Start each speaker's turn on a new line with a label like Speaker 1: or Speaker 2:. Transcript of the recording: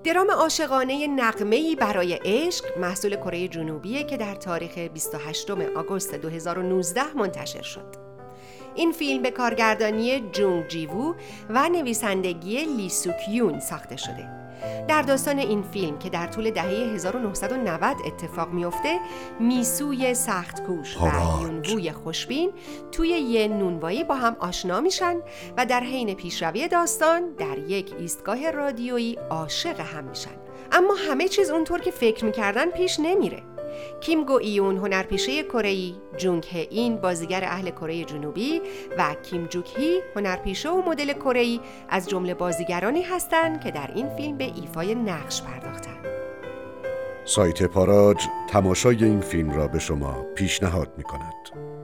Speaker 1: درام عاشقانه نغمه‌ای برای عشق محصول کره جنوبیه که در تاریخ 28 آگوست 2019 منتشر شد. این فیلم به کارگردانی جونگ جیوو و نویسندگی لی سوک یون ساخته شده. در داستان این فیلم که در طول دهه 1990 اتفاق میفته، میسوی سخت‌کوش و یونووی خوشبین توی یه نونوایی با هم آشنا میشن و در حین پیشروی داستان در یک ایستگاه رادیویی عاشق هم میشن. اما همه چیز اونطور که فکر میکردن پیش نمیره. کیم گو ایون هنرپیشه کره‌ای، جونگ هه این بازیگر اهل کره جنوبی و کیم جوک هی هنرپیشه و مدل کره‌ای از جمله بازیگرانی هستند که در این فیلم به ایفای نقش پرداختند.
Speaker 2: سایت پاراج تماشای این فیلم را به شما پیشنهاد می‌کند.